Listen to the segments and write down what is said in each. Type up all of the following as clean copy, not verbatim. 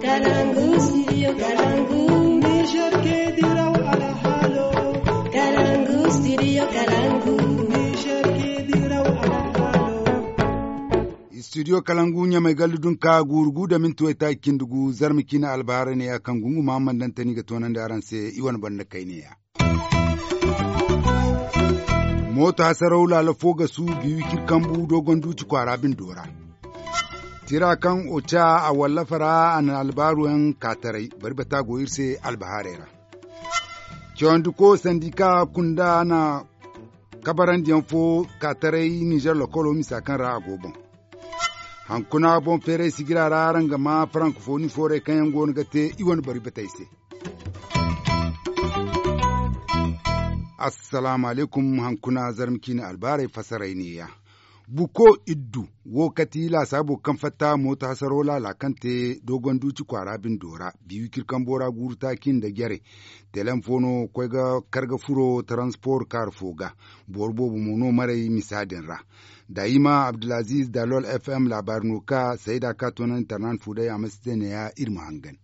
Kalangu, studio Kalangu. Niger ke diraw ala halo. Kalangu, studio Kalangu. Niger ke diraw ala halo. Studio Kalangu nya mai galdun ka gurgu da minto ta kindugu zarmiki na albahar ne akan gungu Muhammad dan tani ga tonan da aran sai iwan banda kai ne ya. Mota sarau lalafo ga su biyu kirkambu dogon duci kwarabin dora. Tira kan ocha a wallafara an albaruwan katarai barbata goyir sai albaharera. Kiyon duko sandika kunda na kabaran diyanfo katarai Niger lokolo misakan ra agobon. Hankuna bon fere sigira raran gama francophonie fore kayan gon gate iwan barbata ise. Assalamu alaikum hankuna zarmkin albarai fasarai ne ya. Buko iddu wokati la sabo kan fata mota hasarola la kante dogon duci kwarabin dora biyu kirkan bora gurta kin da gyare telefono kwega karga furo transport car foga borbo mono marai misadin ra daima Abdulaziz Dalol FM labarno ka sai da ka tonan internet fudai a masjidin ya irma hangan.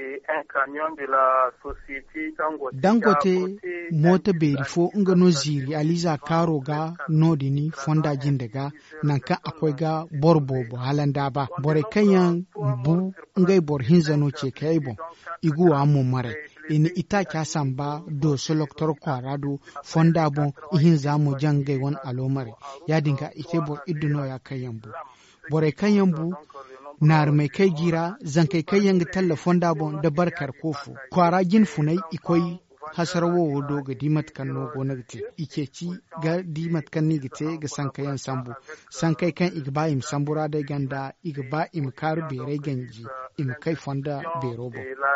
Dangote mota berifo nga no ziri aliza karo ga nodini fonda jindaga nanka akwai ga borbo bo halanda ba bore kanyan bu ngai bor hinzano ce kaibo iguwa mu mare ini ita kya samba do soloktor kwarado fonda bo hinza mu jangai won alomare ya dinga ite bor iduno ya kayan bu bore kanyan bu nar mai kai gira zan kai yanga tallafon dabon da barkar kofu kwara gin funai ikoi hasarwo wodo ga dimat kan no gonagte ike ci ga dimat kan ni gite ga sankayan sambu sankai kan igba im sambura da ganda igba im kar bere ganji im kai fonda berobo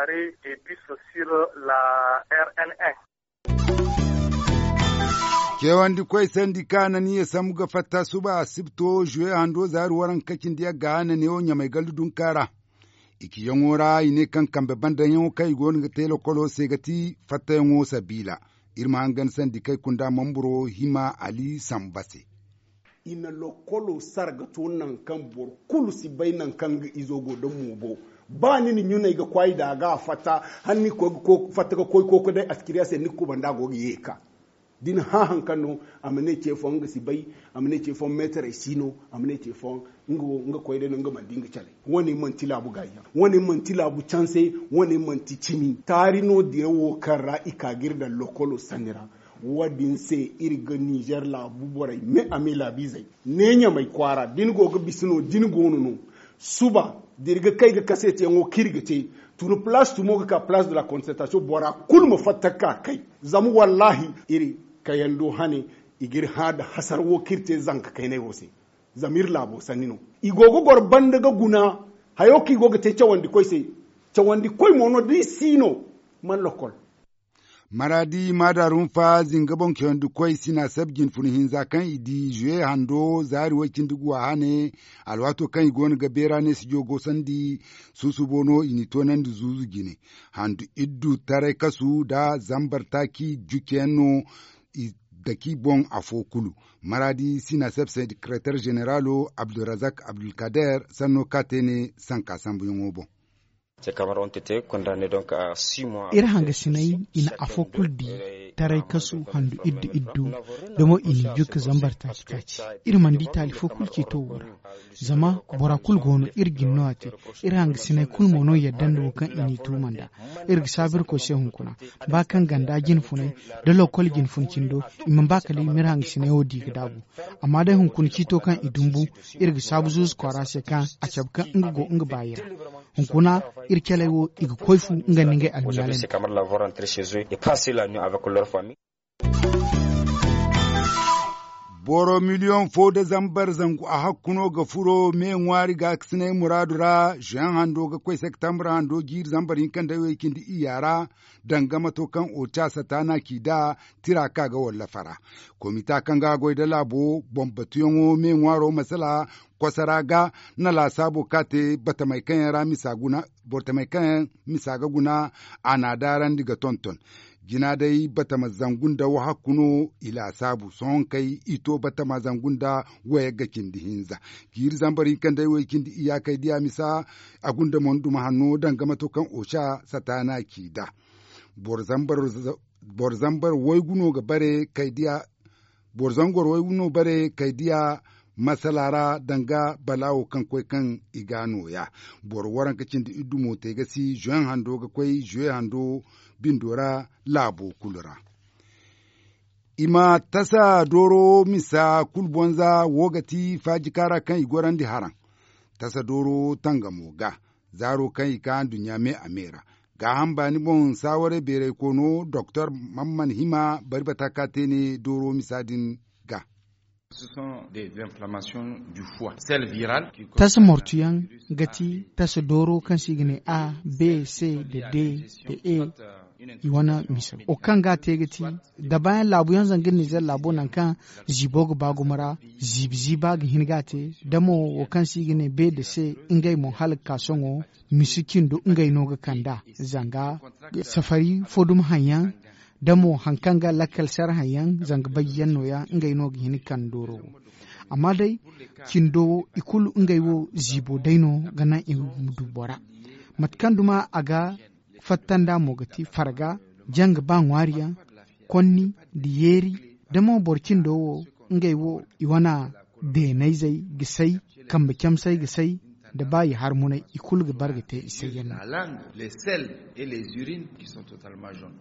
Kewan di kwai sandika na niya samu ga fatta su ba sibto juye hando zaru waran kakin diya ga na ne onya mai galudun kara. Iki yangora ine kan kambe bandan yango kai gon ga telo kolo segati fatta yango sabila. Irma hangan sandikai kunda mamburo hima Ali Sambase. Ina lokolo sarga tunan kan bor kulu si bainan kan izogo don mubo. Ba ni nyuna iga kwai da ga fata hanni ko fata ko dai askiriya sai ni ko banda go yeka. Din ha hankano amene ce fon ga sibai amene ce fon metere sino amene ce fon nga koyde nga mandinga chale woni man tilabu gaya woni man tilabu chance woni man ticimi tarino direwo karra ikagirda lokolo sanira wadin se irga Niger la buborai me amila bizai nenya mai kwara din goga bisino din gonuno suba dirga kai ga kasete ngo kirgete tunu place tu moga ka place de la concertation bora kulmo fataka kai zamu wallahi iri kayando hane igir hada hasar wo kirte zanka kai ne wose zamir labo sanino igogo gor banda ga guna hayoki goga te chawandi koy se chawandi koy mono di sino man lokol maradi madarun fa zingabon kyondi koy sina sabgin funhin zakan idi juye hando zari wakin duguwa hane alwato kan igon ga bera ne su jogo sandi susu bono inito nan da zuzu gine handu iddu tare kasu da zambar taki jukeno daki bon afokulu maradi sina secrétaire généralo Abdulrazak Abdulkader sanno katene sanka sambu bon. Ces camarades ont été condamnés donc à 6 mois. Ir hanga sinai ina afokul di tarai kasu handu iddu domo ini juk zambarta kitaci ir mandi tali fokul ci to wora zama borakul gono irgin noati ir hanga sinai kul mono yaddan kan ini tumanda ir sabir ko shehun kuna bakan ganda jin funai da lokol jin funcindo imman bakali mir hanga sinai odi gidabu amma dai hun kun ci to kan idumbu ir sabu zus kwara se kan a cabkan ngo ngo bayira hun kuna ir kelewo iga koifu nga ninge almiyalen ces camarades là vont rentrer chez eux et passer la nuit avec leur famille. Boro miliyon fo da zambar zangu a hakkuno ga furo me ngwari ga kisne muradura jan hando ga kwai september hando gir zambar kan da wekin di iyara dangama to kan ota satana kida tiraka ga walla fara komita kan ga goida labo bombatu yongo me ngwaro masala kwasaraga na la sabo kate bata mai kan yara misaguna borta mai kan misaga guna ana daran diga tonton gina dai bata mazangunda wa hakuno ila sabu son kai ito bata mazangunda waya ga kindi hinza giri zambari kan dai wai kindi iya kai diya misa agunda mondu mahanno dangama to kan osha satana kida borzambar wai guno ga bare kai diya borzangor wai guno bare kai diya masalara danga balawo kan kwai kan igano ya bor waran kacin da idumo te gasi juan hando ga kwai juan hando bindora labo kulura ima tasa doro misa kulbonza wogati fajikara kan igoran di haran tasa doro tangamo ga zaro kan ikan dunya me amera ga hambani bon saware bere kono Dr. Mamman Hima barbata katene doro misadin ga. Ce sont des inflammations du foie. Celles virales. Tasa mortuyan gati tasa doro kan sigine A, B, C, da D, da E iwana misal. O kan ga te gati da bayan labu yan zangin nizar labo nan kan zibo ga bagu mara zibziba ga hingate damo o kan sigine B da C ingai mo halka songo misikin do ingai no ga kanda zanga safari fodum hanyan damo hankanga lakal sar hayan zanga bayyan noya ngai no gihini kandoro amma dai kindo ikulu ngai wo zibo daino gana in dubora matkan duma aga fattanda mogati farga jang bangwariya konni diyeri damo borkindo wo ngai wo iwana de naizai gisai kamba kyamsai gisai da bayi harmunai ikulu ga bargate isayen les selles et les urines qui sont totalement jaunes.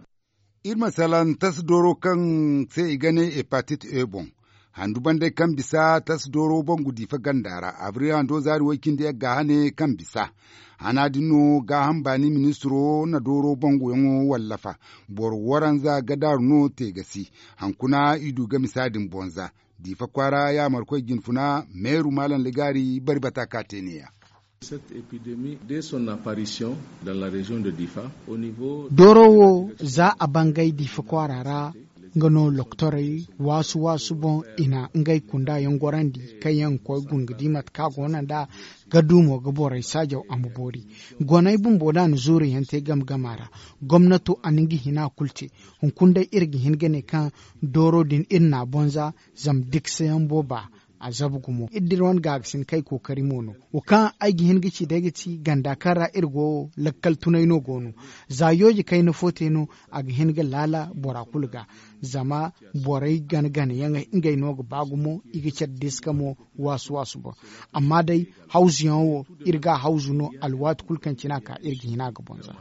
Masalan tas doro kan sai igane hepatitis A bon handu bande kan bisa tas doro bon gudi fa gandara abri hando zari wakin da ga hane kan bisa hana dino ga hambani ministro na doro bongo yango wallafa bor waran za gadar no te gasi hankuna idu ga misadin bonza difa kwara ya markoi ginfuna meru malan ligari barbata kateniya. Cette épidémie, dès son apparition dans la région de Difa, au niveau... Dorowo za a bangai Difa kwarara ngano loktorai wasu bon ina ngai kunda yongorandi kayan ko gungudi mat ka gona da gadumo gaborai sajau amubori gonai bumbo da nuzuri yante gamara gwamnato aningi hina kulce hunkunda irgi hingane kan doro din inna bonza zam diksayan boba a zabgumo iddirwan gagsin kai kokari mono ukan aigi hingici da gici ganda kara irgo lakkal tunaino gono zayoji kai na foteno aga hinga lala bora kulga zama borai gan yanga ingai no bagumo igicer diskamo wasu ba amma dai hausiyan wo irga hausuno alwat kulkan cinaka irgi hina ga bonza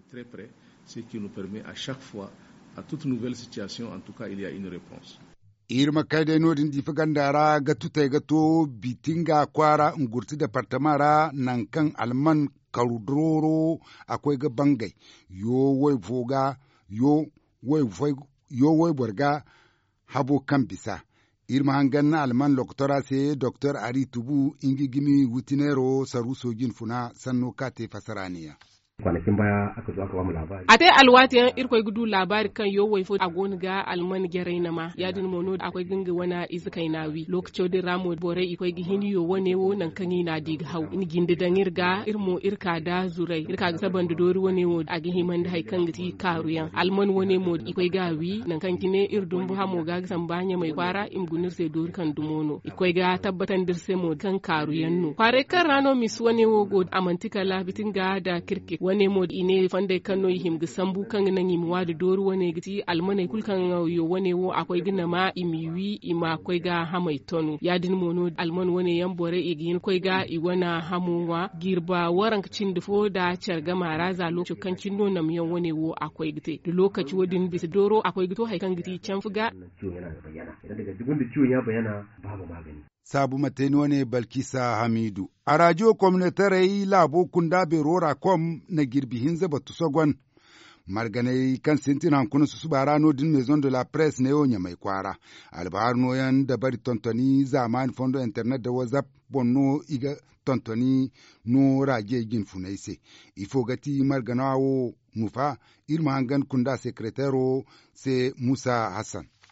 ce qui nous permet à chaque fois à toute nouvelle situation en tout cas il y a une réponse. Irma kaide nodin difa gandara ga tutai ga to bitinga kwara ngurti departamara nan kan alman karudroro akwai ga bangai yo wai foga yo wai borga habo kan bisa irma hangan alman loktora se Dr. Ari Tubu ingi gimi wutinero saru sojin funa sanno kate fasaraniya. Kwanakin baya aka zo aka ba mu labari. A tai alwatiyan irkoi gudu labari kan yo waifo a goni ga alman gerai na ma ya din mono akwai ginga wana izkai nawi lokacin da ramo bore ikoi gihin yo wane wo nan kan na diga hau in gindi dan irga irmo irka da zurai irka ga saban da dori wane wo a gihin man da haikan gati karuyan alman wane mo ikoi gawi nan kan kine irdun bu hamo ga san banya mai kwara im gunir sai dori kan dumono ikoi ga tabbatan dirse mo kan karuyan no kware kan rano mis wane wo go amantika labitin ga da kirki wane mo ine fande kanno him ga sambu kan nan yim wadu doru wane giti almanai kulkan yo wane wo akwai gina ma imiwi ima akwai ga hamai tonu yadin mono alman wane yan bore igin koi ga iwana hamuwa girba waran cin dufo da charga mara za lokacin kan cin no nam yan wane wo akwai gite da lokaci wadin bisa doro akwai gito haikan giti can fuga ciwon yana da bayyana idan daga duk wanda ciwon ya bayyana babu magani. Sabu mateno ne Balkisa Hamidu. A radio communautaire labo kunda berora kom na girbihin zaba tusogon. Marganai kan sintin hankuna su subara no din maison de la presse ne yonya mai kwara. Albar no yan da bari tontoni zaman fondo internet da WhatsApp bonno iga tontoni no rage gin funaise. Ifo gati marganawo nufa irma hangan kunda sekretero se Musa Hassan.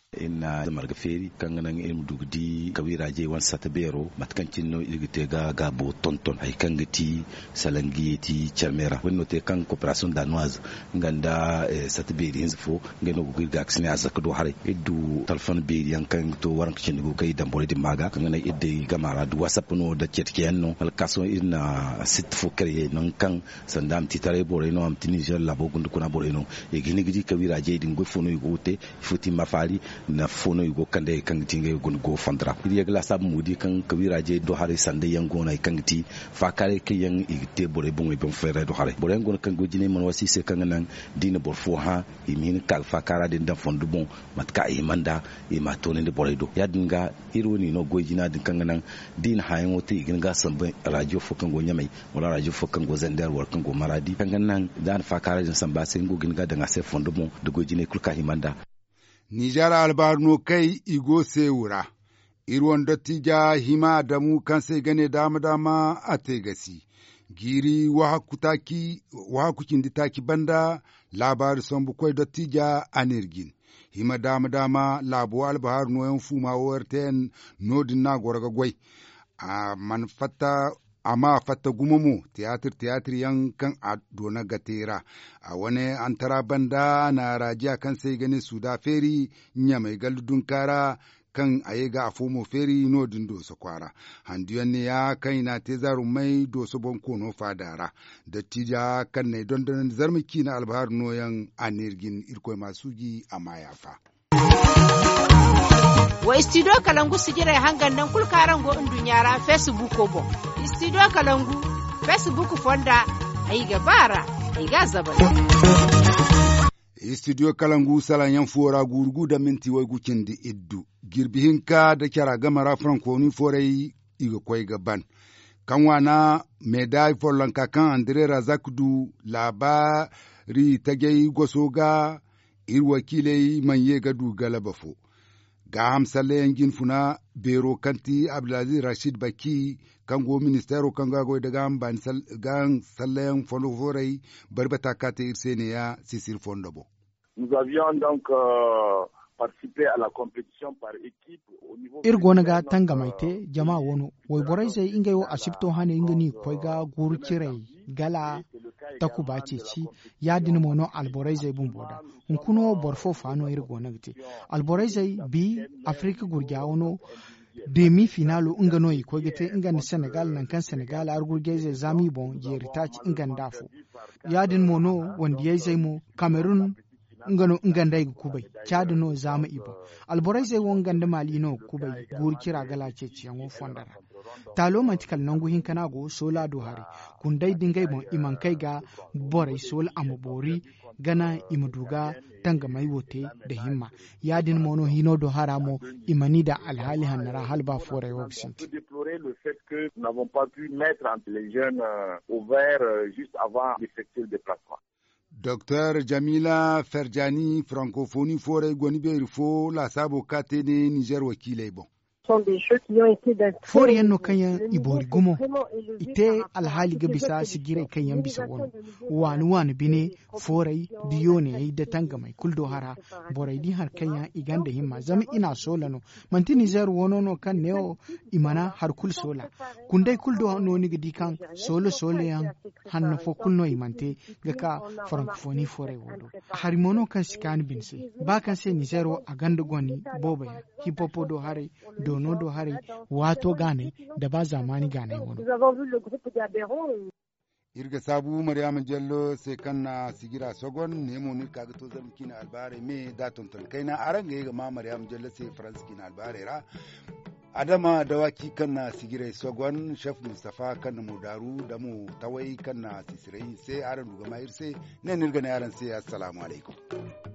ina zamar ga feri kan ganan ilmu dugdi kabira je wan sata bero matkancin no irgite ga bo tonton hay kan gati salangi ti charmera wonno te kan coopération danoise nganda sata beri hinzfo ngeno go ga aksine azaka do hare iddu telefon beri yan kan to waran kicin go kai dambore di maga kan ganan idde gamara du whatsapp no da cetke yanno al kaso ina sit fo kare non kan sandam titare bore no am Niger labo gundu kuna bore no e gini gidi kabira je din go fono go te futi mafari na fono yugo kande kan tinga yugo go fandra iriya gla sab mudi kan kabira je do hare sande yango na kan ti fa kare ke yang igte bore bon e bon fere do hare bore ngon kan go jine mon wasi se kan nan dina bor fo ha imin kal fa kara den da fondu bon matka e manda e ma to ne bore do yadinga ironi no go jina din kan nan din hayin wote igin ga sambe radio fo kan go nyamai wala radio fo kan go zender war kan go maradi kan nan dan fa kara din samba se go gin ga da ngase fondu bon do go jine kulka himanda Nijar albarno kai igo sewura, irwan dattija hima da mu kan sai gane dama a tegasi, giri wahakukin da taki banda labari son bukwai dattija a nirgin. Hima dama labo albahar noyan fumawar ten nodin na gwargagwai, a manfata amma fatta gumomo tiyatir yankan a dona gatera a wani an tara banda na rajiya kan sai gani su da feri nya mai galdun kara kan aye ga afomo feri no din dosa kwara handiyan ne ya kai na te zarun mai dosa bonko no fadara da tija kan ne don zarmiki na albahar noyan anirgin irkoi masu gi a mayafa. Wa studio Kalangu sigira hangan nan kulkaran go indun yara Facebook bo. Studio Kalangu Facebook fonda ai gabara ai ga zaba. Studio Kalangu salanyan fora gurgu da minti wai gukin di iddu. Girbihinka da kyara gamara franconi forai iga kwai gaban. Kanwana medai forlan kakan Andre Razakdu labari tagei gosoga irwakilai manye gadu galabafo. Ga hamsallayan ginfuna bero kanti Abdulaziz Rashid Baki kango ministero kangago da gan sallayan fondo forai barbata kate irsene ya sisir fondo bo. Nous avions donc participer à la compétition par équipe au niveau irgonaga tangamaite jama wono way boray sai inga yo asipto hane inga ni koyga gurkirei gala takuba ceci yadin mono alboray zai bumboda unkuno borfo fano irgonagti alboray zai bi afrika gurja wono demi finalo inga no koygete inga ni Senegal nan kan Senegal ar gurje zai zami bon jeritach inga ndafo yadin mono wandi zai mo Cameroon ngano ngandai kubai chad no zama ibo alborai sai won ganda mali no kubai gur kira gala ce ciyan fondara talo mantikal nangu hinkana go sola do hari kundai dingai bon iman kai ga borai sol amobori gana imuduga tanga mai wote da himma yadin mono hino do haramo imani da alhali hanara halba forai woksin le fait que nous n'avons pas pu mettre entre les jeunes au vert juste avant d'effectuer le déplacement. Dr Jamila Ferjani francophonie foray goni be rifo la sabo katene Niger wakilai bon. Foriyan no kanya ibori gumo ite alhali ga bisa sigire kanyan bisa wono wani bine forai diyone ai da tanga mai kuldo hara borai di har kanya iganda himma zama ina sola no manti Niger wono no kan neo imana har kul sola kundai kuldo no ni gidi kan solo yan hanno fo kulno imante ga ka francophonie forai wodo har mono kan sikan binse ba kan se Niger a ganda goni boba hip hop do hare do no do hari wato gane da ba zamani gane wani. Irga sabu Maryam Jallo sai kanna sigira sogon nemo ni kaga to zam kina albare me da tonton kaina aranga ga ma Maryam Jallo sai France kina albare ra Adama dawaki kanna sigira sogon chef Mustafa kanna mudaru da mu tawai kanna sisirai sai aran duga mai sai ne nirga na yaran sai assalamu alaikum.